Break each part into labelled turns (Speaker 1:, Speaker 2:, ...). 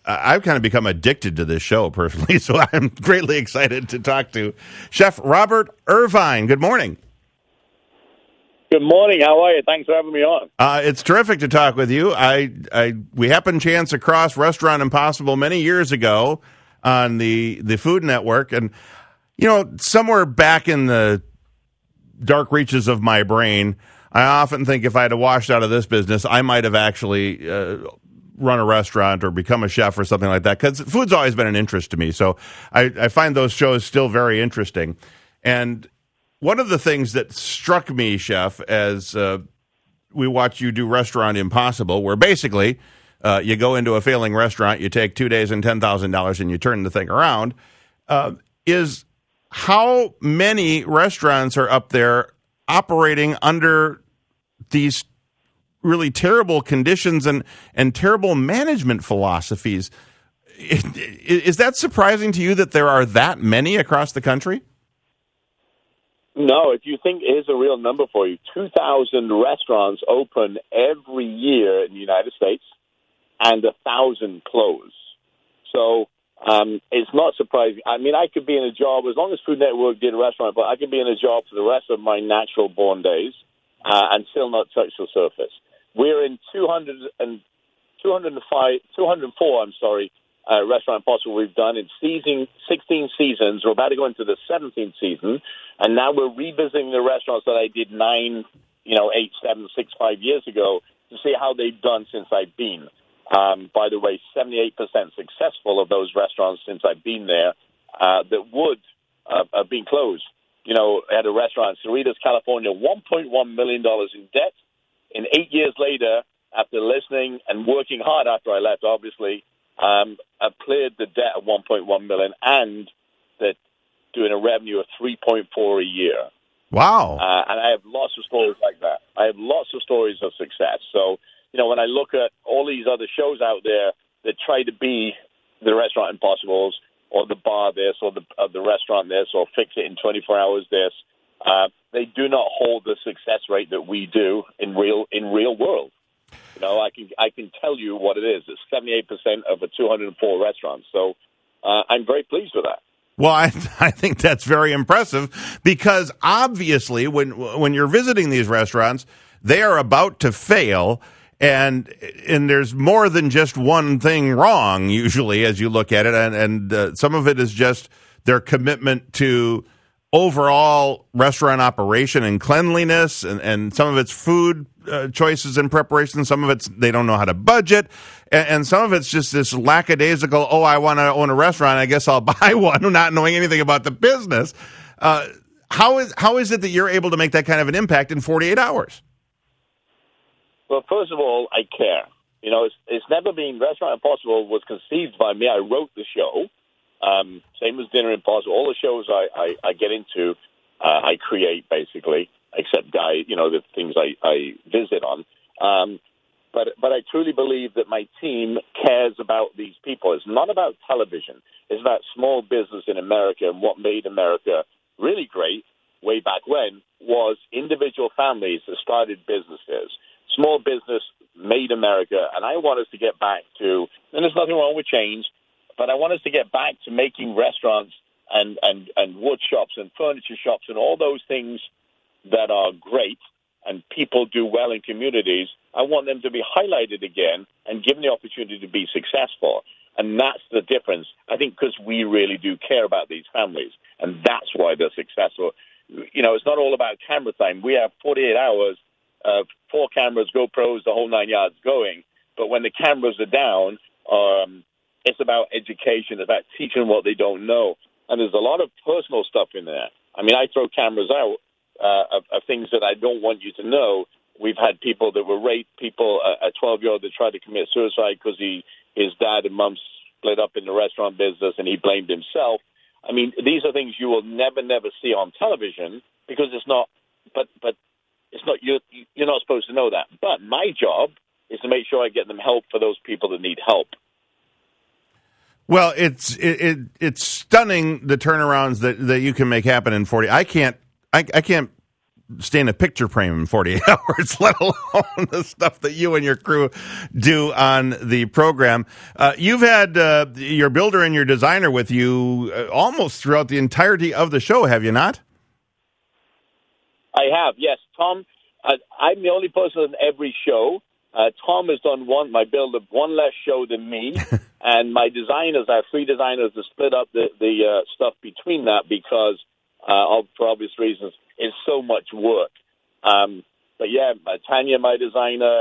Speaker 1: I've kind of become addicted to this show personally, so I'm greatly excited to talk to Chef Robert Irvine. Good morning.
Speaker 2: Good morning. How are you? Thanks for having me on.
Speaker 1: It's terrific to talk with you. We happened chance across Restaurant Impossible many years ago on the Food Network, and somewhere back in the dark reaches of my brain, I often think if I had washed out of this business, I might have actually run a restaurant or become a chef or something like that, because food's always been an interest to me. So I find those shows still very interesting. And one of the things that struck me, Chef, as we watch you do Restaurant Impossible, where basically you go into a failing restaurant, you take 2 days and $10,000 and you turn the thing around, is how many restaurants are up there operating under these really terrible conditions and terrible management philosophies. Is that surprising to you that there are that many across the country?
Speaker 2: No, if you think here's a real number for you, 2,000 restaurants open every year in the United States and 1,000 close. So it's not surprising. I mean, I could be in a job, as long as Food Network did a restaurant, but I could be in a job for the rest of my natural born days and still not touch the surface. We're in 204, Restaurant Impossible we've done in 16 seasons. We're about to go into the 17th season, and now we're revisiting the restaurants that I did 8, 7, 6, 5 years ago to see how they've done since I've been. By the way, 78% successful of those restaurants since I've been there that would have been closed. At a restaurant in Cerritos, California, $1.1 million in debt. And 8 years later, after listening and working hard after I left, obviously, I cleared the debt of $1.1 million and that doing a revenue of $3.4 a year.
Speaker 1: Wow.
Speaker 2: And I have lots of stories like that. I have lots of stories of success. So, when I look at all these other shows out there that try to be the Restaurant Impossibles or the bar this or the restaurant this or fix it in 24 hours this, they do not hold the success rate that we do in real world. I can tell you what it is. It's 78% of the 204 restaurants. So I'm very pleased with that.
Speaker 1: Well, I think that's very impressive, because obviously when you're visiting these restaurants, they are about to fail, and there's more than just one thing wrong usually as you look at it, and some of it is just their commitment to overall restaurant operation and cleanliness, and some of it's food choices and preparation. Some of it's they don't know how to budget, and some of it's just this lackadaisical, I want to own a restaurant, I guess I'll buy one, not knowing anything about the business. How is it that you're able to make that kind of an impact in 48 hours?
Speaker 2: Well, first of all, I care. It's never been, Restaurant Impossible was conceived by me. I wrote the show. Same as Dinner Impossible. All the shows I get into, I create basically, except the things I visit on. But I truly believe that my team cares about these people. It's not about television. It's about small business in America, and what made America really great way back when was individual families that started businesses. Small business made America, and I want us to get back to, and there's nothing wrong with change, but I want us to get back to making restaurants and wood shops and furniture shops and all those things that are great and people do well in communities. I want them to be highlighted again and given the opportunity to be successful. And that's the difference, I think, because we really do care about these families, and that's why they're successful. It's not all about camera time. We have 48 hours, 4 cameras, GoPros, the whole 9 yards going. But when the cameras are down, it's about education, it's about teaching what they don't know. And there's a lot of personal stuff in there. I mean, I throw cameras out of things that I don't want you to know. We've had people that were raped, a 12-year-old that tried to commit suicide because his dad and mom split up in the restaurant business and he blamed himself. I mean, these are things you will never see on television because it's not, but it's not, you're not supposed to know that. But my job is to make sure I get them help for those people that need help.
Speaker 1: Well, it's stunning the turnarounds that you can make happen in 40. I can't stay in a picture frame in 48 hours, let alone the stuff that you and your crew do on the program. You've had your builder and your designer with you almost throughout the entirety of the show, have you not?
Speaker 2: I have, yes. Tom, I'm the only person on every show. Tom has done my builder, one less show than me, and my designers, I have 3 designers to split up the stuff between that because, for obvious reasons, it's so much work. But yeah, Tanya, my designer,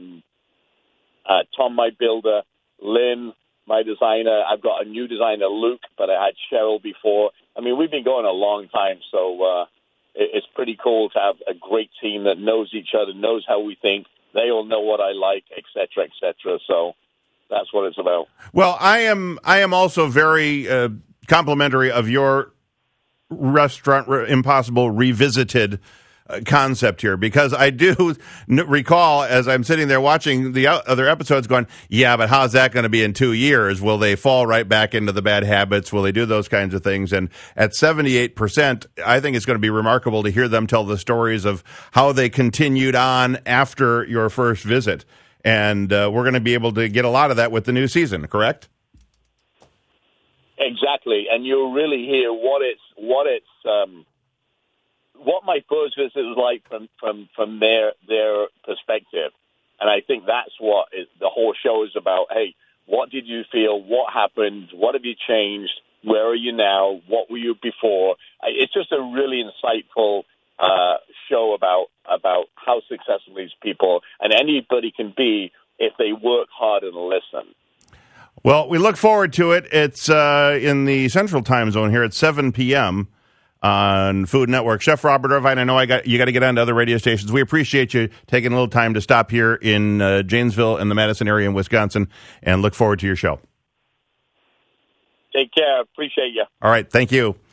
Speaker 2: Tom, my builder, Lynn, my designer. I've got a new designer, Luke, but I had Cheryl before. I mean, we've been going a long time, so it's pretty cool to have a great team that knows each other, knows how we think. They all know what I like, et cetera, et cetera. So that's what it's about.
Speaker 1: Well, I am also very complimentary of your Restaurant Impossible Revisited concept here, because I do recall as I'm sitting there watching the other episodes going, yeah, but how's that going to be in 2 years? Will they fall right back into the bad habits? Will they do those kinds of things? And at 78%, I think it's going to be remarkable to hear them tell the stories of how they continued on after your first visit. And we're going to be able to get a lot of that with the new season, correct?
Speaker 2: Exactly. And you'll really hear what my first visit was like from their perspective. And I think that's what the whole show is about. Hey, what did you feel? What happened? What have you changed? Where are you now? What were you before? It's just a really insightful show about how successful these people and anybody can be if they work hard and listen.
Speaker 1: Well, we look forward to it. It's in the Central Time Zone here at 7 p.m. on Food Network. Chef Robert Irvine, I know you got to get on to other radio stations. We appreciate you taking a little time to stop here in Janesville and the Madison area in Wisconsin, and look forward to your show.
Speaker 2: Take care. Appreciate you.
Speaker 1: All right. Thank you.